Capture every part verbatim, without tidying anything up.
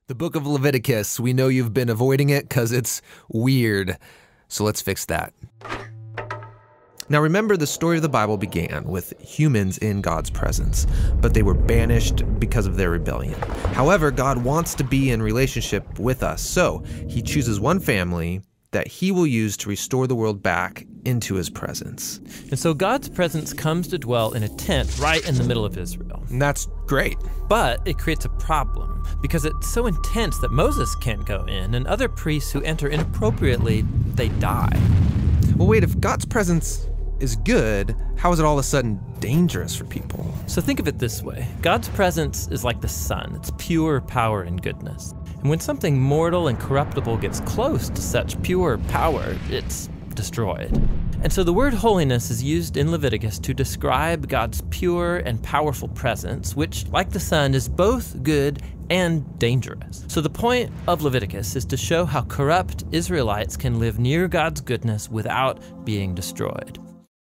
The book of Leviticus, we know you've been avoiding it because it's weird. So let's fix that. Now remember, the story of the Bible began with humans in God's presence, but they were banished because of their rebellion. However, God wants to be in relationship with us, so he chooses one family that he will use to restore the world back into his presence. And so God's presence comes to dwell in a tent right in the middle of Israel. And that's great. But it creates a problem because it's so intense that Moses can't go in, and other priests who enter inappropriately, they die. Well, wait, if God's presence is good, how is it all of a sudden dangerous for people? So think of it this way. God's presence is like the sun. It's pure power and goodness. And when something mortal and corruptible gets close to such pure power, it's destroyed. And so the word holiness is used in Leviticus to describe God's pure and powerful presence, which, like the sun, is both good and dangerous. So the point of Leviticus is to show how corrupt Israelites can live near God's goodness without being destroyed.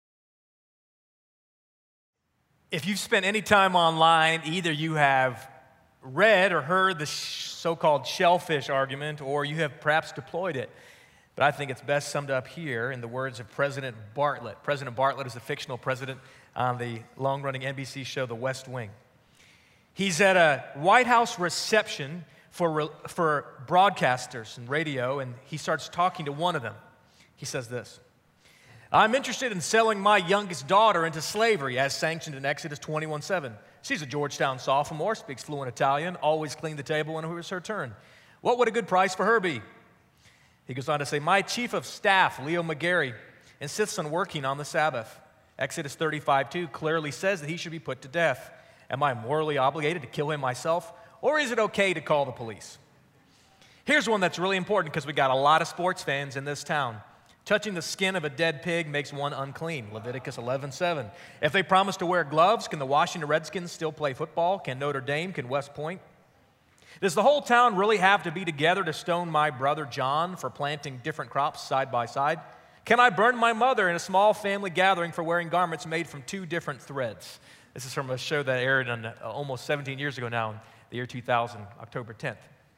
If you've spent any time online, either you have read or heard the so-called shellfish argument, or you have perhaps deployed it. But I think it's best summed up here in the words of President Bartlett. President Bartlett is a fictional president on the long-running N B C show The West Wing. He's at a White House reception for, for broadcasters and radio, and he starts talking to one of them. He says this: "I'm interested in selling my youngest daughter into slavery as sanctioned in Exodus twenty-one seven. She's a Georgetown sophomore, speaks fluent Italian, always cleaned the table when it was her turn. What would a good price for her be?" He goes on to say, "My chief of staff, Leo McGarry, insists on working on the Sabbath. Exodus thirty-five two clearly says that he should be put to death. Am I morally obligated to kill him myself, or is it okay to call the police?" Here's one that's really important because we got a lot of sports fans in this town. "Touching the skin of a dead pig makes one unclean," Leviticus eleven seven. "If they promise to wear gloves, can the Washington Redskins still play football? Can Notre Dame? Can West Point? Does the whole town really have to be together to stone my brother John for planting different crops side by side? Can I burn my mother in a small family gathering for wearing garments made from two different threads?" This is from a show that aired on, uh, almost seventeen years ago now, in the year two thousand, October tenth.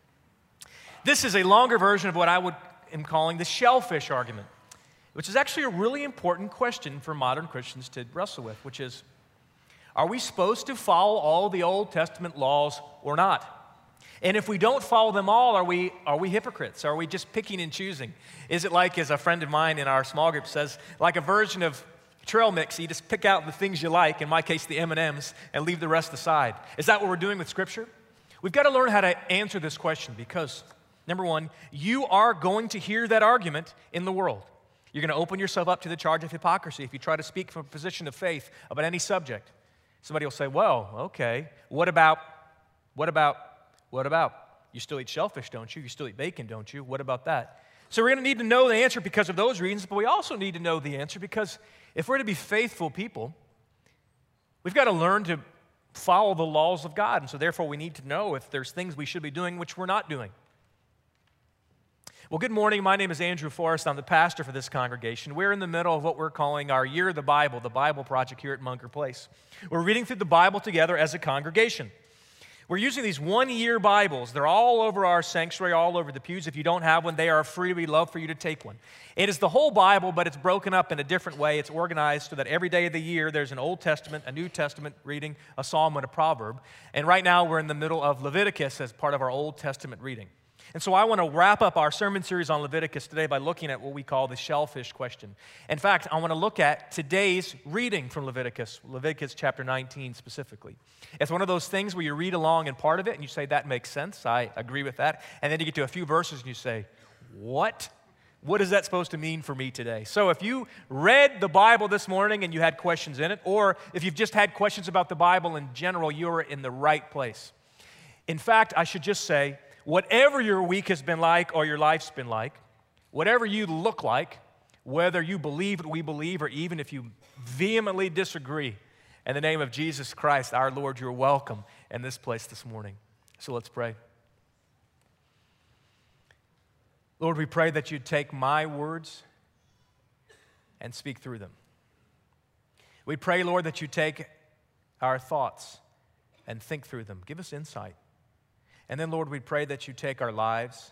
This is a longer version of what I would am calling the shellfish argument, which is actually a really important question for modern Christians to wrestle with, which is, are we supposed to follow all the Old Testament laws or not? And if we don't follow them all, are we, are we hypocrites? Are we just picking and choosing? Is it like, as a friend of mine in our small group says, like a version of trail mix? You just pick out the things you like, in my case the M and M's, and leave the rest aside. Is that what we're doing with Scripture? We've got to learn how to answer this question because, number one, you are going to hear that argument in the world. You're going to open yourself up to the charge of hypocrisy if you try to speak from a position of faith about any subject. Somebody will say, well, okay, what about, what about, what about? You still eat shellfish, don't you? You still eat bacon, don't you? What about that? So we're going to need to know the answer because of those reasons, but we also need to know the answer because if we're to be faithful people, we've got to learn to follow the laws of God, and so therefore we need to know if there's things we should be doing which we're not doing. Well, good morning. My name is Andrew Forrest. I'm the pastor for this congregation. We're in the middle of what we're calling our Year of the Bible, the Bible Project here at Munker Place. We're reading through the Bible together as a congregation. We're using these one-year Bibles. They're all over our sanctuary, all over the pews. If you don't have one, they are free. We'd love for you to take one. It is the whole Bible, but it's broken up in a different way. It's organized so that every day of the year there's an Old Testament, a New Testament reading, a psalm, and a proverb. And right now we're in the middle of Leviticus as part of our Old Testament reading. And so I want to wrap up our sermon series on Leviticus today by looking at what we call the shellfish question. In fact, I want to look at today's reading from Leviticus, Leviticus chapter nineteen specifically. It's one of those things where you read along in part of it and you say, that makes sense, I agree with that. And then you get to a few verses and you say, what? What is that supposed to mean for me today? So if you read the Bible this morning and you had questions in it, or if you've just had questions about the Bible in general, you're in the right place. In fact, I should just say, whatever your week has been like or your life's been like, whatever you look like, whether you believe what we believe or even if you vehemently disagree, in the name of Jesus Christ, our Lord, you're welcome in this place this morning. So let's pray. Lord, we pray that you'd take my words and speak through them. We pray, Lord, that you take our thoughts and think through them. Give us insight. And then, Lord, we pray that you take our lives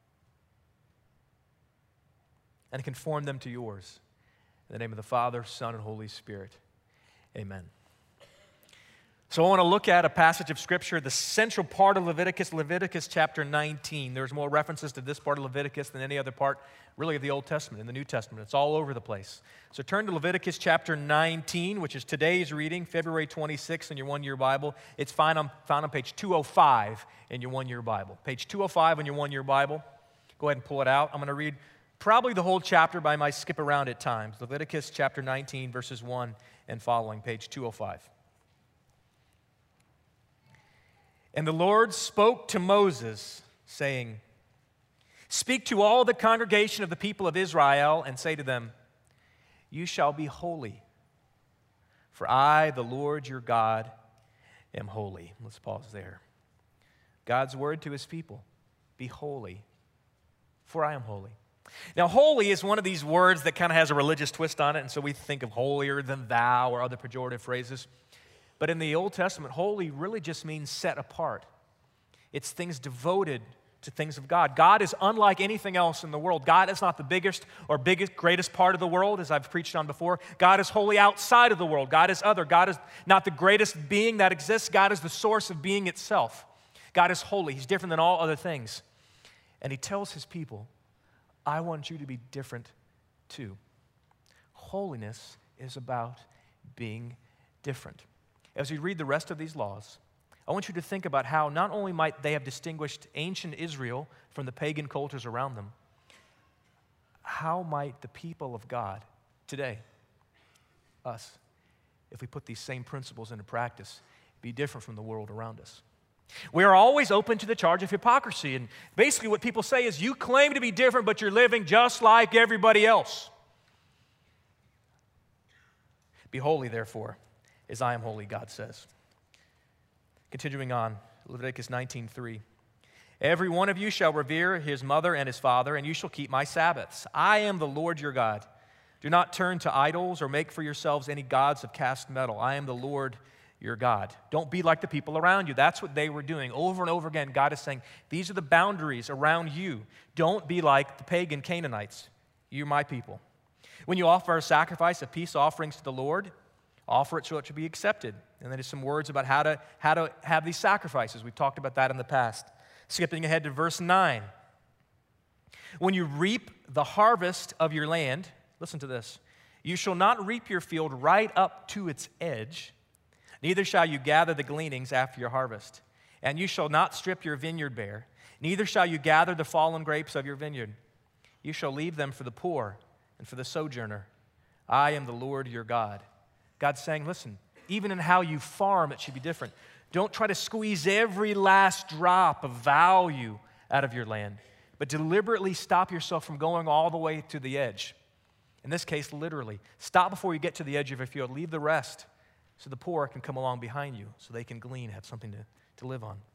and conform them to yours. In the name of the Father, Son, and Holy Spirit, amen. So I want to look at a passage of Scripture, the central part of Leviticus, Leviticus chapter nineteen. There's more references to this part of Leviticus than any other part, really, of the Old Testament and the New Testament. It's all over the place. So turn to Leviticus chapter nineteen, which is today's reading, February twenty-sixth in your one-year Bible. It's found on, found on page two oh five in your one-year Bible. Page two oh five in your one-year Bible. Go ahead and pull it out. I'm going to read probably the whole chapter, but I might skip around at times. Leviticus chapter nineteen, verses one and following, page two oh five. And the Lord spoke to Moses, saying, "Speak to all the congregation of the people of Israel and say to them, you shall be holy, for I, the Lord your God, am holy." Let's pause there. God's word to his people, be holy, for I am holy. Now, holy is one of these words that kind of has a religious twist on it, and so we think of holier than thou or other pejorative phrases. But in the Old Testament, holy really just means set apart. It's things devoted to things of God. God is unlike anything else in the world. God is not the biggest or biggest, greatest part of the world, as I've preached on before. God is wholly outside of the world. God is other. God is not the greatest being that exists. God is the source of being itself. God is holy. He's different than all other things. And he tells his people, I want you to be different too. Holiness is about being different. As we read the rest of these laws, I want you to think about how not only might they have distinguished ancient Israel from the pagan cultures around them, how might the people of God today, us, if we put these same principles into practice, be different from the world around us? We are always open to the charge of hypocrisy, and basically what people say is, you claim to be different, but you're living just like everybody else. Be holy, therefore, as I am holy, God says. Continuing on, Leviticus nineteen three. Every one of you shall revere his mother and his father, and you shall keep my Sabbaths. I am the Lord your God. Do not turn to idols or make for yourselves any gods of cast metal. I am the Lord your God. Don't be like the people around you. That's what they were doing. Over and over again, God is saying, these are the boundaries around you. Don't be like the pagan Canaanites. You're my people. When you offer a sacrifice of peace offerings to the Lord, offer it so it should be accepted. And then there's some words about how to, how to have these sacrifices. We've talked about that in the past. Skipping ahead to verse nine. When you reap the harvest of your land, listen to this, you shall not reap your field right up to its edge, neither shall you gather the gleanings after your harvest. And you shall not strip your vineyard bare, neither shall you gather the fallen grapes of your vineyard. You shall leave them for the poor and for the sojourner. I am the Lord your God. God's saying, listen, even in how you farm, it should be different. Don't try to squeeze every last drop of value out of your land, but deliberately stop yourself from going all the way to the edge. In this case, literally. Stop before you get to the edge of your field. Leave the rest so the poor can come along behind you so they can glean, have something to, to live on.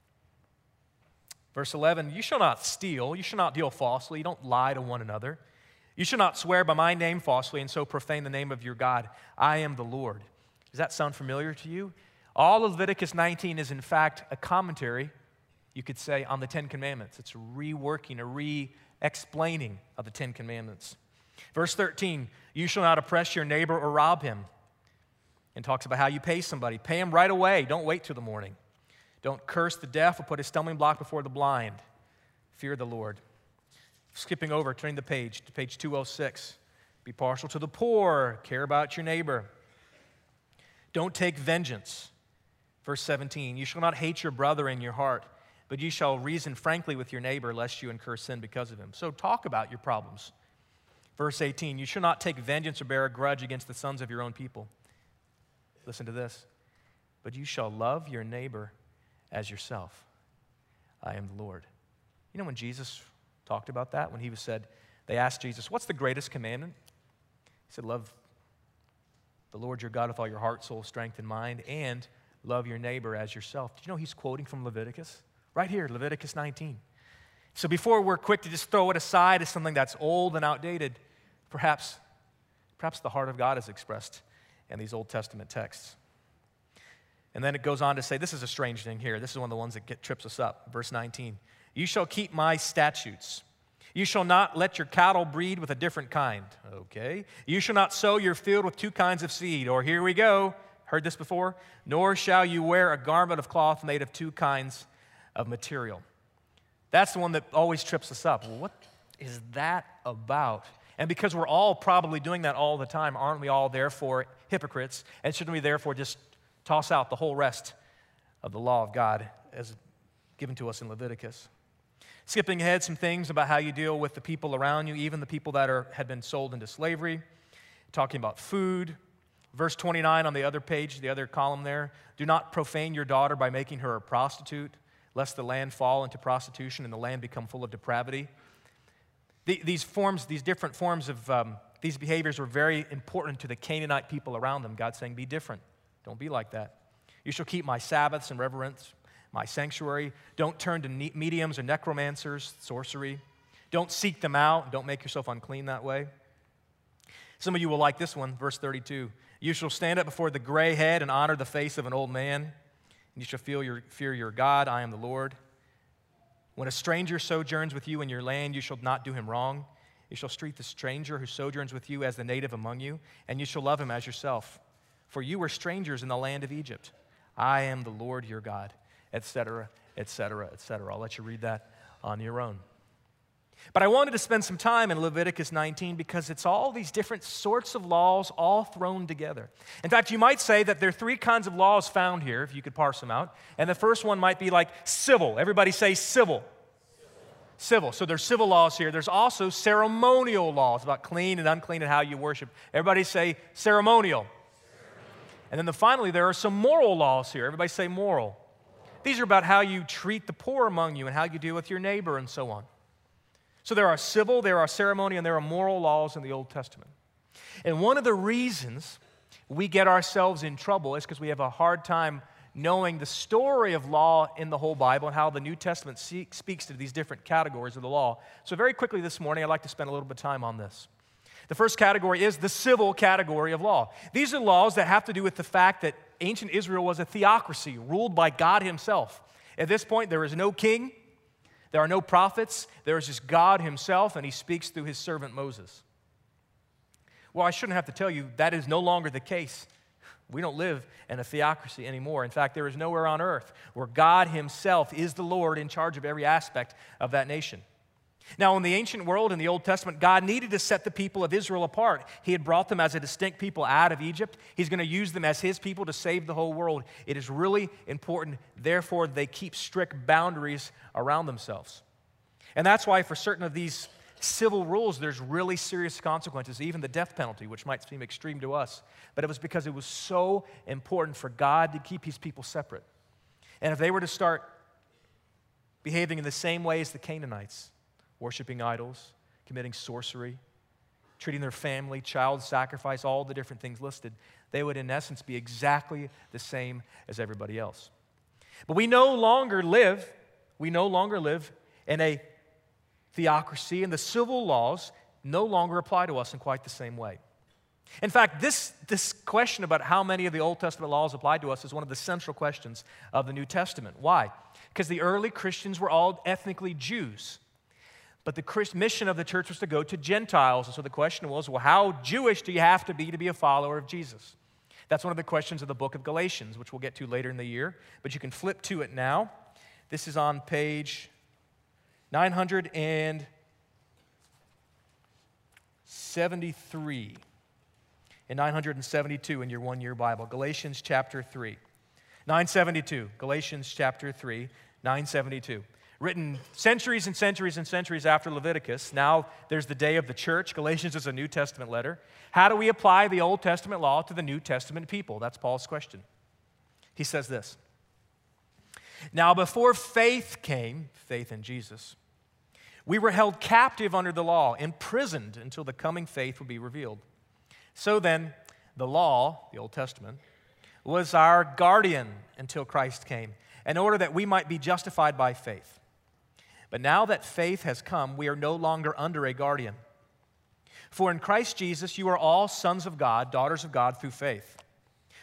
Verse eleven, you shall not steal. You shall not deal falsely. You don't lie to one another. You shall not swear by my name falsely and so profane the name of your God. I am the Lord. Does that sound familiar to you? All of Leviticus nineteen is, in fact, a commentary, you could say, on the Ten Commandments. It's a reworking, a re-explaining of the Ten Commandments. Verse thirteen, you shall not oppress your neighbor or rob him. And talks about how you pay somebody. Pay him right away. Don't wait till the morning. Don't curse the deaf or put a stumbling block before the blind. Fear the Lord. Skipping over, turning the page to page two oh six. Be partial to the poor. Care about your neighbor. Don't take vengeance. Verse seventeen, you shall not hate your brother in your heart, but you shall reason frankly with your neighbor, lest you incur sin because of him. So talk about your problems. Verse eighteen, you shall not take vengeance or bear a grudge against the sons of your own people. Listen to this. But you shall love your neighbor as yourself. I am the Lord. You know when Jesus talked about that, when he was said, they asked Jesus, what's the greatest commandment? He said, love the Lord your God with all your heart, soul, strength, and mind, and love your neighbor as yourself. Did you know he's quoting from Leviticus? Right here, Leviticus nineteen. So before we're quick to just throw it aside as something that's old and outdated, perhaps, perhaps the heart of God is expressed in these Old Testament texts. And then it goes on to say, this is a strange thing here. This is one of the ones that get, trips us up. Verse nineteen, you shall keep my statutes. You shall not let your cattle breed with a different kind. Okay. You shall not sow your field with two kinds of seed. Or here we go. Heard this before? Nor shall you wear a garment of cloth made of two kinds of material. That's the one that always trips us up. Well, what is that about? And because we're all probably doing that all the time, aren't we all therefore hypocrites? And shouldn't we therefore just toss out the whole rest of the law of God as given to us in Leviticus? Skipping ahead, some things about how you deal with the people around you, even the people that are, had been sold into slavery. Talking about food. Verse twenty-nine on the other page, the other column there. Do not profane your daughter by making her a prostitute, lest the land fall into prostitution and the land become full of depravity. The, these forms, these different forms of um, these behaviors were very important to the Canaanite people around them. God's saying, be different. Don't be like that. You shall keep my Sabbaths and reverence my sanctuary. Don't turn to mediums or necromancers, sorcery. Don't seek them out. Don't make yourself unclean that way. Some of you will like this one, verse thirty-two. You shall stand up before the gray head and honor the face of an old man. And you shall feel your, fear your God. I am the Lord. When a stranger sojourns with you in your land, you shall not do him wrong. You shall treat the stranger who sojourns with you as the native among you, and you shall love him as yourself. For you were strangers in the land of Egypt. I am the Lord your God, et cetera, et cetera, et cetera. I'll let you read that on your own. But I wanted to spend some time in Leviticus nineteen because it's all these different sorts of laws all thrown together. In fact, you might say that there are three kinds of laws found here, if you could parse them out. And the first one might be like civil. Everybody say civil. Civil. So there's civil laws here. There's also ceremonial laws about clean and unclean and how you worship. Everybody say ceremonial. And then the, finally, there are some moral laws here. Everybody say moral. These are about how you treat the poor among you and how you deal with your neighbor and so on. So there are civil, there are ceremonial, and there are moral laws in the Old Testament. And one of the reasons we get ourselves in trouble is because we have a hard time knowing the story of law in the whole Bible and how the New Testament speaks to these different categories of the law. So very quickly this morning, I'd like to spend a little bit of time on this. The first category is the civil category of law. These are laws that have to do with the fact that ancient Israel was a theocracy ruled by God himself. At this point, there is no king. There are no prophets. There is just God himself, and he speaks through his servant Moses. Well, I shouldn't have to tell you that is no longer the case. We don't live in a theocracy anymore. In fact, there is nowhere on earth where God himself is the Lord in charge of every aspect of that nation. Now, in the ancient world, in the Old Testament, God needed to set the people of Israel apart. He had brought them as a distinct people out of Egypt. He's going to use them as his people to save the whole world. It is really important, therefore, they keep strict boundaries around themselves. And that's why for certain of these civil rules, there's really serious consequences, even the death penalty, which might seem extreme to us. But it was because it was so important for God to keep his people separate. And if they were to start behaving in the same way as the Canaanites, worshiping idols, committing sorcery, treating their family, child sacrifice, all the different things listed, they would in essence be exactly the same as everybody else. But we no longer live, we no longer live in a theocracy, and the civil laws no longer apply to us in quite the same way. In fact, this, this question about how many of the Old Testament laws apply to us is one of the central questions of the New Testament. Why? Because the early Christians were all ethnically Jews. But the mission of the church was to go to Gentiles. And so the question was, well, how Jewish do you have to be to be a follower of Jesus? That's one of the questions of the book of Galatians, which we'll get to later in the year. But you can flip to it now. This is on page nine seventy-three and nine seventy-two in your one-year Bible. Galatians chapter three. nine seventy-two. Galatians chapter three, nine seventy-two. Written centuries and centuries and centuries after Leviticus. Now there's the day of the church. Galatians is a New Testament letter. How do we apply the Old Testament law to the New Testament people? That's Paul's question. He says this. Now before faith came, faith in Jesus, we were held captive under the law, imprisoned until the coming faith would be revealed. So then, the law, the Old Testament, was our guardian until Christ came, in order that we might be justified by faith. But now that faith has come, we are no longer under a guardian. For in Christ Jesus, you are all sons of God, daughters of God through faith.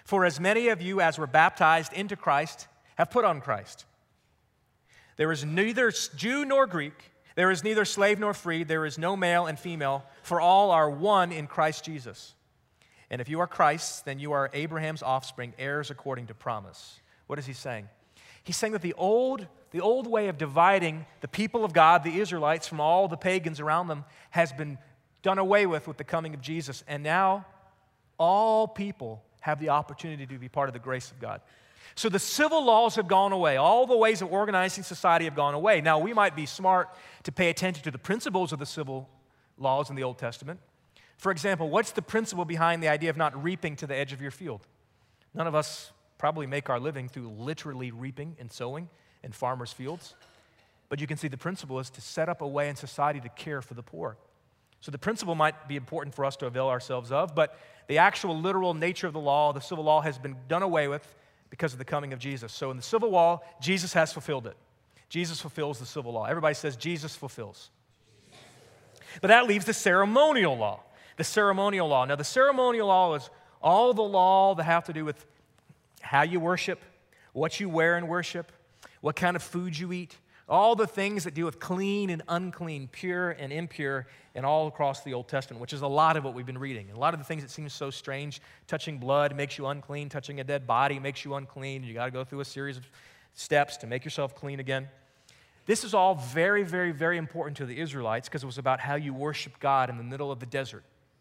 For as many of you as were baptized into Christ have put on Christ. There is neither Jew nor Greek, there is neither slave nor free, there is no male and female, for all are one in Christ Jesus. And if you are Christ's, then you are Abraham's offspring, heirs according to promise. What is he saying? He's saying that the old, the old way of dividing the people of God, the Israelites, from all the pagans around them has been done away with with the coming of Jesus. And now all people have the opportunity to be part of the grace of God. So the civil laws have gone away. All the ways of organizing society have gone away. Now, we might be smart to pay attention to the principles of the civil laws in the Old Testament. For example, what's the principle behind the idea of not reaping to the edge of your field? None of us probably make our living through literally reaping and sowing in farmers' fields. But you can see the principle is to set up a way in society to care for the poor. So the principle might be important for us to avail ourselves of, but the actual literal nature of the law, the civil law, has been done away with because of the coming of Jesus. So in the civil law, Jesus has fulfilled it. Jesus fulfills the civil law. Everybody says Jesus fulfills. But that leaves the ceremonial law. The ceremonial law. Now, the ceremonial law is all the law that have to do with how you worship, what you wear in worship, what kind of food you eat, all the things that deal with clean and unclean, pure and impure, and all across the Old Testament, which is a lot of what we've been reading. A lot of the things that seem so strange, touching blood makes you unclean, touching a dead body makes you unclean. You got to go through a series of steps to make yourself clean again. This is all very, very, very important to the Israelites because it was about how you worship God in the middle of the desert.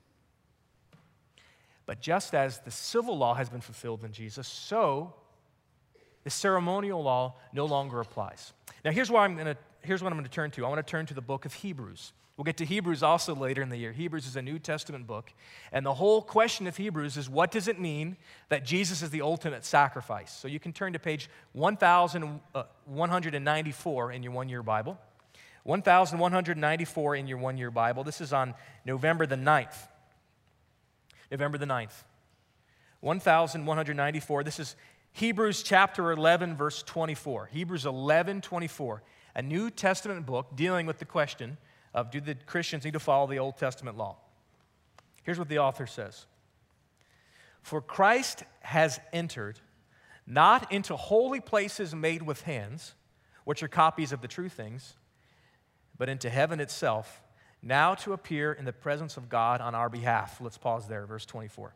But just as the civil law has been fulfilled in Jesus, so the ceremonial law no longer applies. Now, here's why I'm going to. Here's what I'm going to turn to. I want to turn to the book of Hebrews. We'll get to Hebrews also later in the year. Hebrews is a New Testament book, and the whole question of Hebrews is, what does it mean that Jesus is the ultimate sacrifice? So you can turn to page one thousand one hundred ninety-four in your one-year Bible. one thousand one hundred ninety-four in your one-year Bible. This is on November the ninth. November the ninth. one thousand one hundred ninety-four. This is Hebrews chapter eleven, verse twenty-four. Hebrews eleven, twenty-four. A New Testament book dealing with the question of, do the Christians need to follow the Old Testament law? Here's what the author says. For Christ has entered not into holy places made with hands, which are copies of the true things, but into heaven itself, now to appear in the presence of God on our behalf. Let's pause there, verse twenty-four.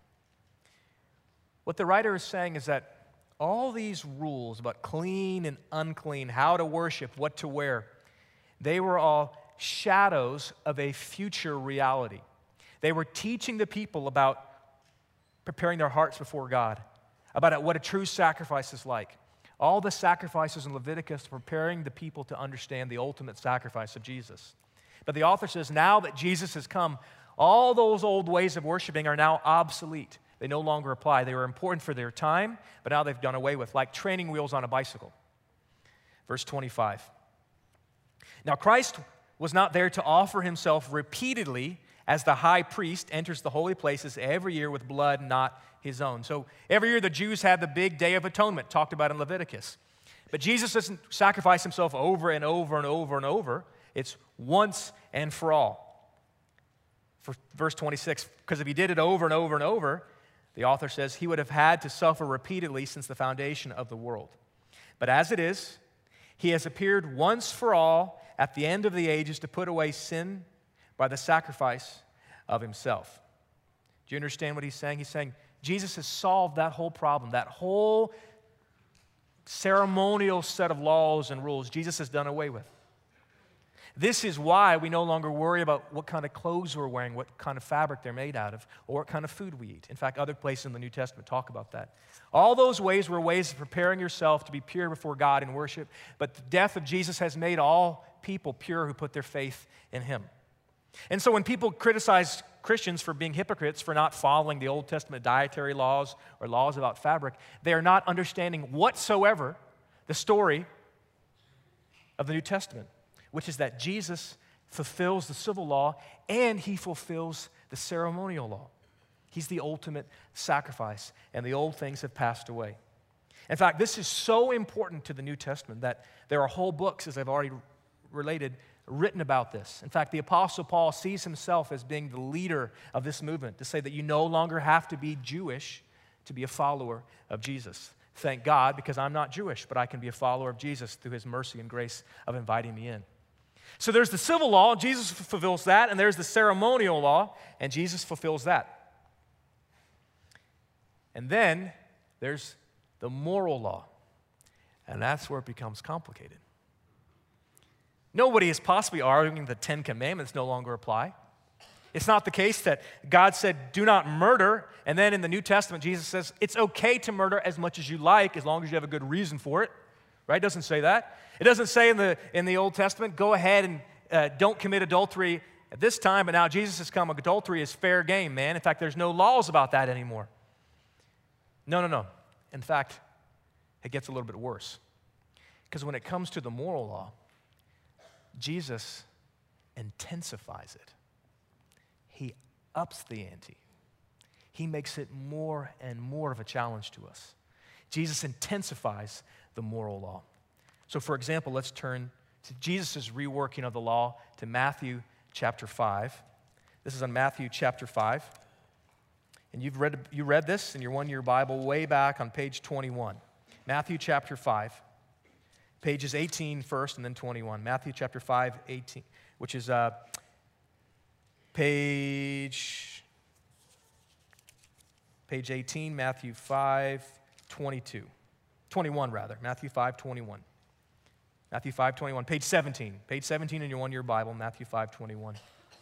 What the writer is saying is that all these rules about clean and unclean, how to worship, what to wear, they were all shadows of a future reality. They were teaching the people about preparing their hearts before God, about what a true sacrifice is like. All the sacrifices in Leviticus were preparing the people to understand the ultimate sacrifice of Jesus. But the author says now that Jesus has come, all those old ways of worshiping are now obsolete. They no longer apply. They were important for their time, but now they've done away with, like training wheels on a bicycle. Verse twenty-five. Now Christ was not there to offer himself repeatedly as the high priest enters the holy places every year with blood not his own. So every year the Jews had the big Day of Atonement talked about in Leviticus. But Jesus doesn't sacrifice himself over and over and over and over. It's once and for all. For verse twenty-six, because if he did it over and over and over, the author says he would have had to suffer repeatedly since the foundation of the world. But as it is, he has appeared once for all at the end of the ages to put away sin by the sacrifice of himself. Do you understand what he's saying? He's saying Jesus has solved that whole problem, that whole ceremonial set of laws and rules Jesus has done away with. This is why we no longer worry about what kind of clothes we're wearing, what kind of fabric they're made out of, or what kind of food we eat. In fact, other places in the New Testament talk about that. All those ways were ways of preparing yourself to be pure before God in worship, but the death of Jesus has made all people pure who put their faith in him. And so when people criticize Christians for being hypocrites, for not following the Old Testament dietary laws or laws about fabric, they are not understanding whatsoever the story of the New Testament, which is that Jesus fulfills the civil law and he fulfills the ceremonial law. He's the ultimate sacrifice, and the old things have passed away. In fact, this is so important to the New Testament that there are whole books, as I've already related, written about this. In fact, the Apostle Paul sees himself as being the leader of this movement, to say that you no longer have to be Jewish to be a follower of Jesus. Thank God, because I'm not Jewish, but I can be a follower of Jesus through his mercy and grace of inviting me in. So there's the civil law, Jesus f- fulfills that, and there's the ceremonial law, and Jesus fulfills that. And then there's the moral law, and that's where it becomes complicated. Nobody is possibly arguing the Ten Commandments no longer apply. It's not the case that God said, do not murder, and then in the New Testament, Jesus says, it's okay to murder as much as you like, as long as you have a good reason for it. Right? It doesn't say that. It doesn't say in the, in the Old Testament, go ahead and uh, don't commit adultery at this time, but now Jesus has come, adultery is fair game, man. In fact, there's no laws about that anymore. No, no, no. In fact, it gets a little bit worse. Because when it comes to the moral law, Jesus intensifies it. He ups the ante. He makes it more and more of a challenge to us. Jesus intensifies the moral law. So, for example, let's turn to Jesus' reworking of the law to Matthew chapter five. This is on Matthew chapter five. And you've read, you read this in your one-year Bible way back on page twenty-one. Matthew chapter five. Pages eighteen first and then twenty-one. Matthew chapter five, eighteen, which is uh, page, page eighteen, Matthew five, twenty-two. twenty-one rather, Matthew five, twenty-one. Matthew five, twenty-one, page seventeen. Page seventeen in your one-year Bible, Matthew five, twenty-one.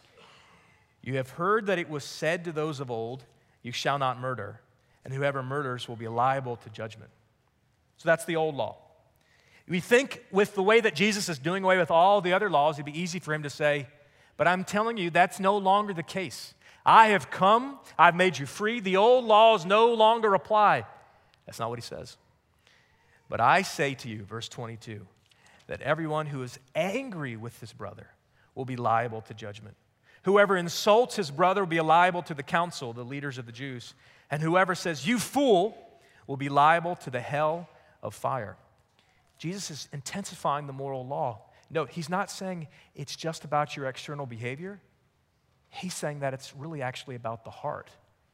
You have heard that it was said to those of old, you shall not murder, and whoever murders will be liable to judgment. So that's the old law. We think with the way that Jesus is doing away with all the other laws, it'd be easy for him to say, but I'm telling you, that's no longer the case. I have come, I've made you free, the old laws no longer apply. That's not what he says. But I say to you, verse twenty-two, that everyone who is angry with his brother will be liable to judgment. Whoever insults his brother will be liable to the council, the leaders of the Jews. And whoever says, you fool, will be liable to the hell of fire. Jesus is intensifying the moral law. Note, he's not saying it's just about your external behavior. He's saying that it's really actually about the heart.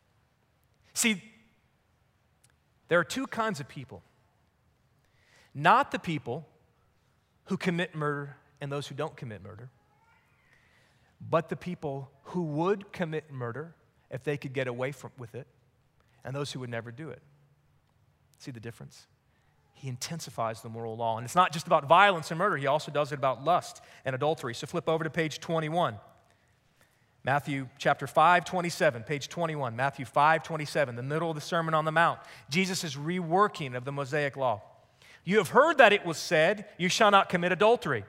See, there are two kinds of people. Not the people who commit murder and those who don't commit murder, but the people who would commit murder if they could get away from, with it, and those who would never do it. See the difference? He intensifies the moral law. And it's not just about violence and murder. He also does it about lust and adultery. So flip over to page twenty-one. Matthew chapter five, twenty-seven, page twenty-one. Matthew five, twenty-seven, the middle of the Sermon on the Mount. Jesus is reworking of the Mosaic law. You have heard that it was said, you shall not commit adultery.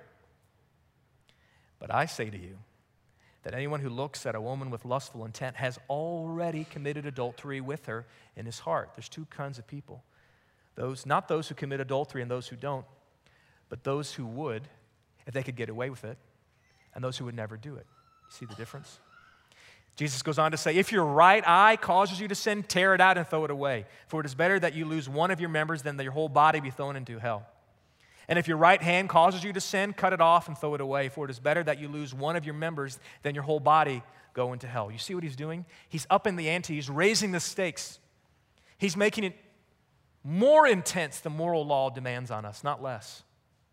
But I say to you that anyone who looks at a woman with lustful intent has already committed adultery with her in his heart. There's two kinds of people. Those, not those who commit adultery and those who don't, but those who would if they could get away with it, and those who would never do it. You see the difference? Jesus goes on to say, if your right eye causes you to sin, tear it out and throw it away. For it is better that you lose one of your members than that your whole body be thrown into hell. And if your right hand causes you to sin, cut it off and throw it away. For it is better that you lose one of your members than your whole body go into hell. You see what he's doing? He's upping the ante. He's raising the stakes. He's making it more intense the moral law demands on us, not less.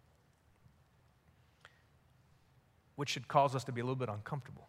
Which should cause us to be a little bit uncomfortable.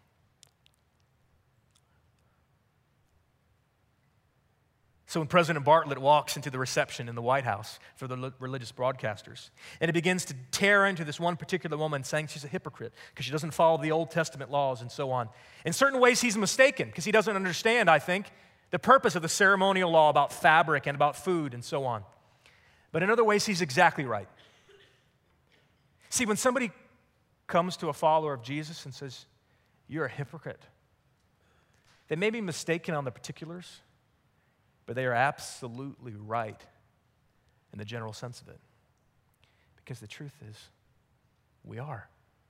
So when President Bartlett walks into the reception in the White House for the religious broadcasters, and he begins to tear into this one particular woman saying she's a hypocrite because she doesn't follow the Old Testament laws and so on. In certain ways, he's mistaken because he doesn't understand, I think, the purpose of the ceremonial law about fabric and about food and so on. But in other ways, he's exactly right. See, when somebody comes to a follower of Jesus and says, you're a hypocrite, they may be mistaken on the particulars, but they are absolutely right in the general sense of it. Because the truth is, we are.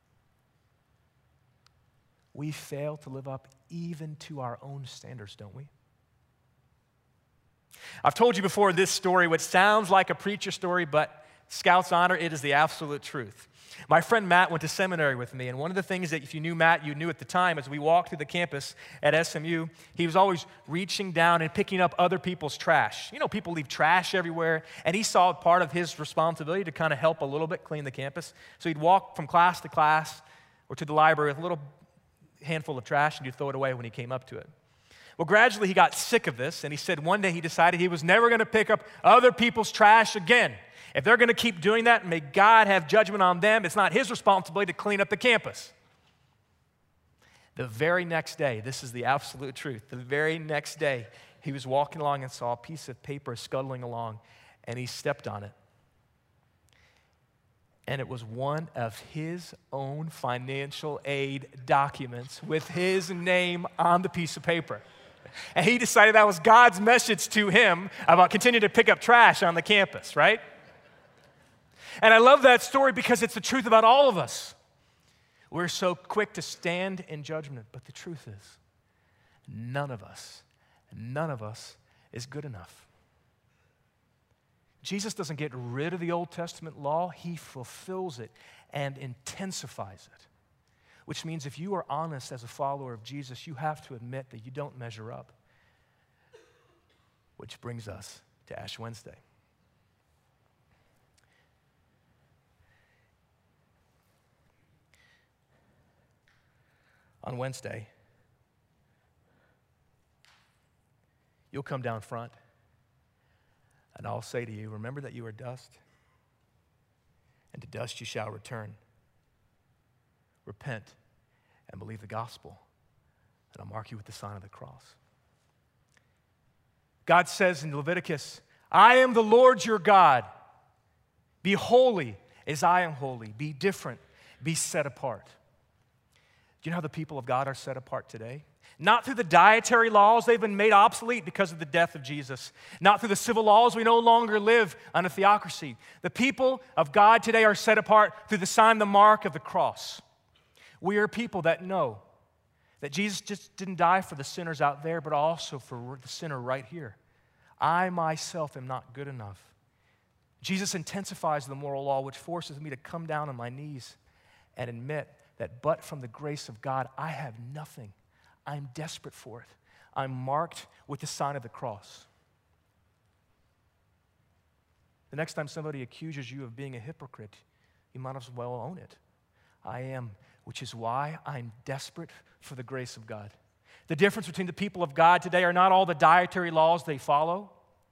We fail to live up even to our own standards, don't we? I've told you before this story, which sounds like a preacher story, but Scout's honor, it is the absolute truth. My friend Matt went to seminary with me, and one of the things that if you knew Matt, you knew at the time, as we walked through the campus at S M U, he was always reaching down and picking up other people's trash. You know, people leave trash everywhere, and he saw it part of his responsibility to kind of help a little bit clean the campus. So he'd walk from class to class or to the library with a little handful of trash, and he'd throw it away when he came up to it. Well, gradually he got sick of this, and he said one day he decided he was never going to pick up other people's trash again. If they're going to keep doing that, may God have judgment on them. It's not his responsibility to clean up the campus. The very next day, this is the absolute truth, the very next day, he was walking along and saw a piece of paper scuttling along, and he stepped on it. And it was one of his own financial aid documents with his name on the piece of paper. And he decided that was God's message to him about continuing to pick up trash on the campus, right? And I love that story because it's the truth about all of us. We're so quick to stand in judgment, but the truth is, none of us, none of us is good enough. Jesus doesn't get rid of the Old Testament law, he fulfills it and intensifies it. Which means if you are honest as a follower of Jesus, you have to admit that you don't measure up. Which brings us to Ash Wednesday. On Wednesday, you'll come down front, and I'll say to you, remember that you are dust, and to dust you shall return. Repent and believe the gospel, and I'll mark you with the sign of the cross. God says in Leviticus, I am the Lord your God. Be holy as I am holy. Be different. Be set apart. Do you know how the people of God are set apart today? Not through the dietary laws, they've been made obsolete because of the death of Jesus. Not through the civil laws, we no longer live on a theocracy. The people of God today are set apart through the sign, the mark of the cross. We are people that know that Jesus just didn't die for the sinners out there, but also for the sinner right here. I myself am not good enough. Jesus intensifies the moral law, which forces me to come down on my knees and admit that but from the grace of God, I have nothing. I'm desperate for it. I'm marked with the sign of the cross. The next time somebody accuses you of being a hypocrite, you might as well own it. I am, which is why I'm desperate for the grace of God. The difference between the people of God today are not all the dietary laws they follow.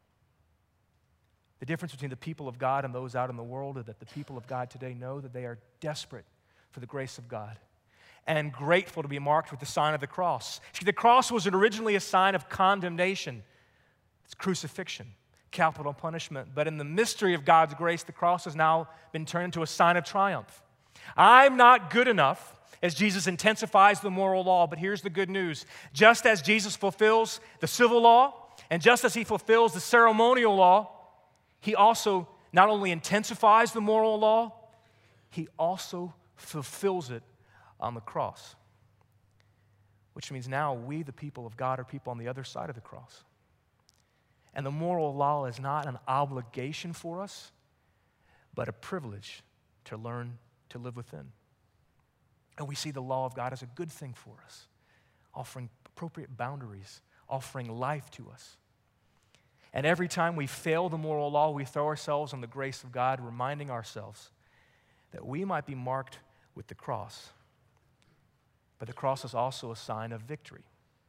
The difference between the people of God and those out in the world is that the people of God today know that they are desperate for the grace of God and grateful to be marked with the sign of the cross. See, the cross was originally a sign of condemnation. It's crucifixion, capital punishment. But in the mystery of God's grace, the cross has now been turned into a sign of triumph. I'm not good enough as Jesus intensifies the moral law, but here's the good news. Just as Jesus fulfills the civil law, and just as he fulfills the ceremonial law, he also not only intensifies the moral law, he also fulfills it on the cross. Which means now we, the people of God, are people on the other side of the cross. And the moral law is not an obligation for us, but a privilege to learn to live within. And we see the law of God as a good thing for us, offering appropriate boundaries, offering life to us. And every time we fail the moral law, we throw ourselves on the grace of God, reminding ourselves that we might be marked with the cross. But the cross is also a sign of victory.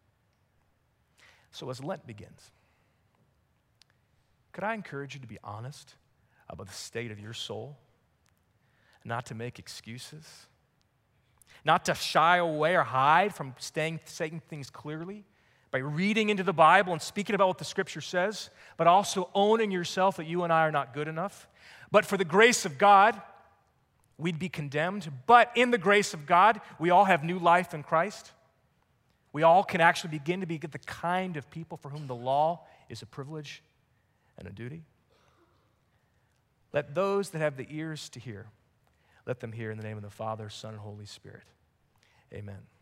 So as Lent begins, could I encourage you to be honest about the state of your soul? Not to make excuses, not to shy away or hide from staying, saying things clearly by reading into the Bible and speaking about what the Scripture says, but also owning yourself that you and I are not good enough. But for the grace of God, we'd be condemned. But in the grace of God, we all have new life in Christ. We all can actually begin to be the kind of people for whom the law is a privilege and a duty. Let those that have the ears to hear, let them hear in the name of the Father, Son, and Holy Spirit. Amen.